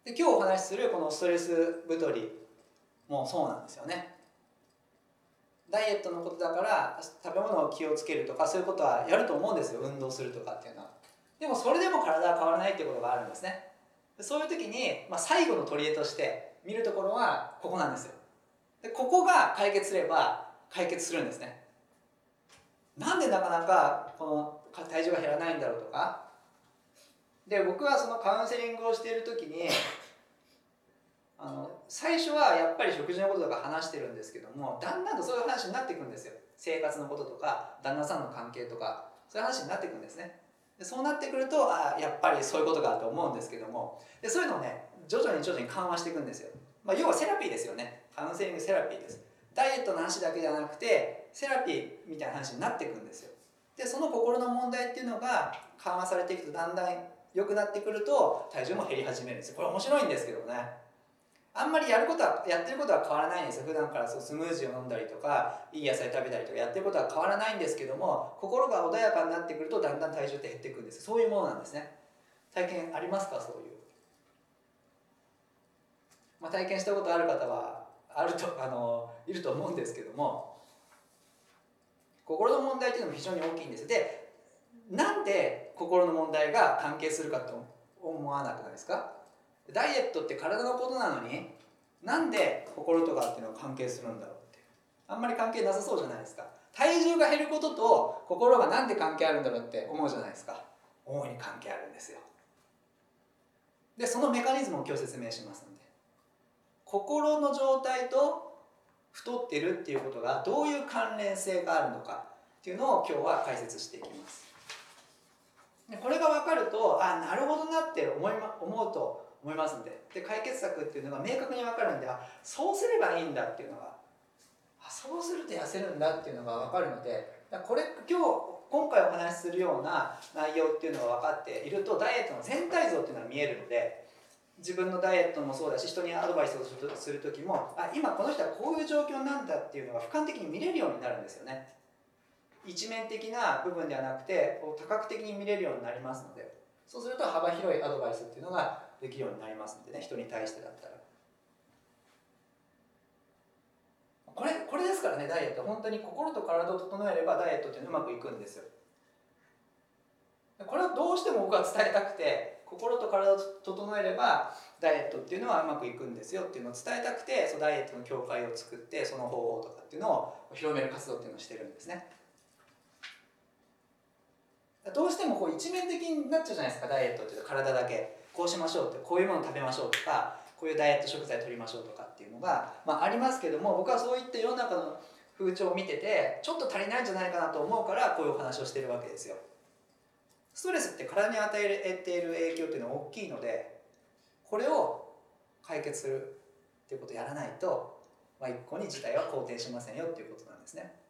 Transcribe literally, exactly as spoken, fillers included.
で今日お話しするこのストレス太りもそうなんですよね。ダイエットのことだから食べ物を気をつけるとかそういうことはやると思うんですよ、運動するとかっていうのは。でもそれでも体は変わらないっていうことがあるんですね。そういう時に、まあ、最後の砦として見るところはここなんですよ。でここが解決すれば解決するんですね。なんでなかなかこの体重が減らないんだろうとか。で僕はそのカウンセリングをしている時にあの最初はやっぱり食事のこととか話してるんですけども、だんだんとそういう話になっていくんですよ。生活のこととか旦那さんの関係とかそういう話になっていくんですね。でそうなってくるとあやっぱりそういうことかと思うんですけども、でそういうのをね徐々に徐々に緩和していくんですよ。まあ、要はセラピーですよね。カウンセリングセラピーです。ダイエットの話だけじゃなくてセラピーみたいな話になっていくんですよ。でその心の問題っていうのが緩和されていくとだんだん良くなってくると体重も減り始めるんですよ。これ面白いんですけどね。あんまりやることはやってることは変わらないんですよ。普段からそうスムージーを飲んだりとかいい野菜食べたりとかやってることは変わらないんですけども、心が穏やかになってくるとだんだん体重って減っていくんです。そういうものなんですね。体験ありますか？そういう、まあ、体験したことある方はあるとあのいると思うんですけども、心の問題っていうのも非常に大きいんです。でなんで心の問題が関係するかと思わなくないですか？ダイエットって体のことなのになんで心とかっていうのが関係するんだろうって、あんまり関係なさそうじゃないですか。体重が減ることと心がなんで関係あるんだろうって思うじゃないですか。大いに関係あるんですよ。でそのメカニズムを今日説明しますので、心の状態と太ってるっていうことがどういう関連性があるのかっていうのを今日は解説していきます。でこれが分かるとあなるほどなって思い、ま、思うと思いますんで、で解決策っていうのが明確に分かるんで、あそうすればいいんだっていうのが、あそうすると痩せるんだっていうのが分かるので、これ今日今回お話しするような内容っていうのが分かっているとダイエットの全体像っていうのが見えるので、自分のダイエットもそうだし人にアドバイスをする時もあ今この人はこういう状況なんだっていうのが俯瞰的に見れるようになるんですよね。一面的な部分ではなくて多角的に見れるようになりますので、そうすると幅広いアドバイスっていうのができるようになりますのでね、人に対してだったらこれこれですからね。ダイエット本当に心と体を整えればダイエットっていうのはうまくいくんですよ。これをどうしても僕は伝えたくて、心と体を整えればダイエットっていうのはうまくいくんですよっていうのを伝えたくて、そのダイエットの協会を作ってその方法とかっていうのを広める活動っていうのをしてるんですね。どうしてもこう一面的になっちゃうじゃないですか。ダイエットっていうと体だけこうしましょうって、こういうものを食べましょうとか、こういうダイエット食材を取りましょうとかっていうのが、まあ、ありますけども、僕はそういった世の中の風潮を見ててちょっと足りないんじゃないかなと思うからこういうお話をしてるわけですよ。ストレスって体に与えている影響っていうのは大きいので、これを解決するっていうことをやらないと、まあ、一向に事態は好転しませんよっていうことなんですね。